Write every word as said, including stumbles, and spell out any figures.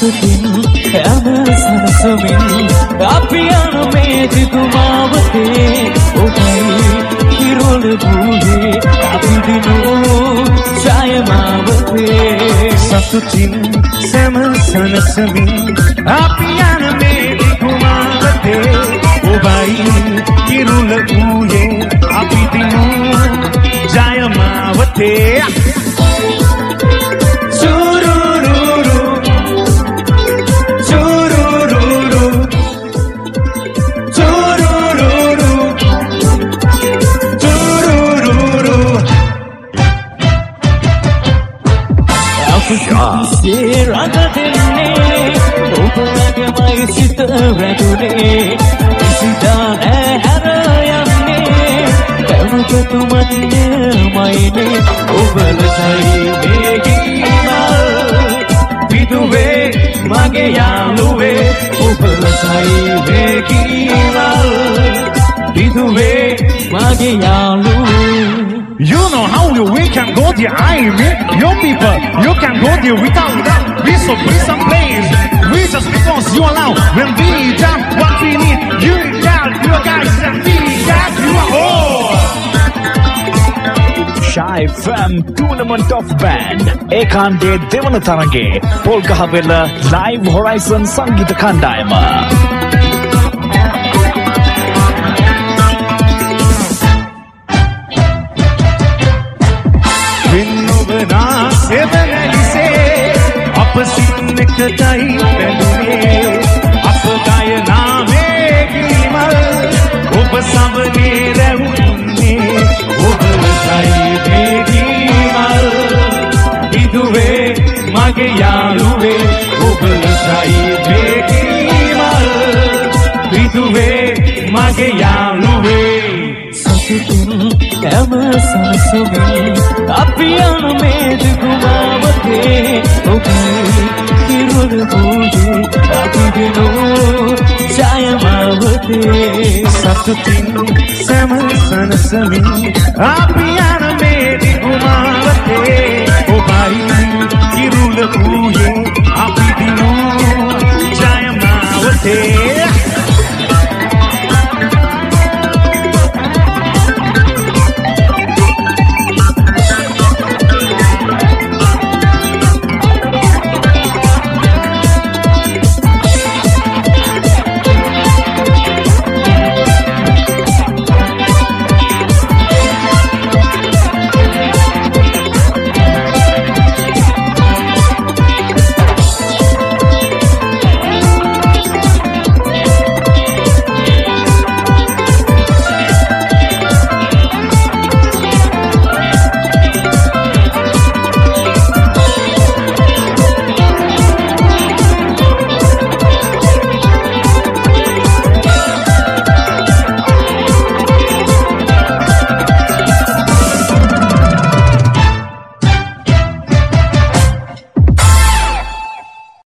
සතුටින් හැම සනසමින් අපි යන මේ දිගුමාවතේ ඔබයි කිරුළ වූයේ අපි දිනූ ජයමාවතේ සතුටින් හැම සනසමින් අපි යන මේ දිගුමාවතේ ඔබයි කිරුළ වූයේ අපි දිනූ ජයමාවතේ රඟදෙන්නේ ඔබලගමයි සිත රැඳුනේ කිසිදා හැර යන්නේ පැවතුමන්නේමයිනේ ඔබලසයි මේ ගීමල් විදුවේ මගේ යාළුවේ ඔබලසයි මේ ගීමල් විදුවේ මගේ යාළුවේ. You know how we can go there, I mean, your people, you can go there without that. We so free some place, we just because you allow. When we done what we need, you got, you guys, and we got, you are all. Shy Fam Tournament of Band Ekande Devana Tarange Polgahawela Live Horizon Sangeeta Kandayama. අපසින්නකටයි බැඳුනේ අප ගයනා මේ ගීමල් ඔබ සමනේ රැවුන්නේ ඔබලසයි මේ ගීමල් විදුවේ මගේ යාළුවේ ඔබලසයි මේ ගීමල් විදුවේ මගේ යාළුවේ සතුටින් හැම සනසමින් අපි යන මේ දිගුමාවතේ ඔබයි කිරුළ වූයේ අපි දිනූ ජයමාවතේ සතුටින් හැම සනසමින් අපි යන මේ දිගුමාවතේ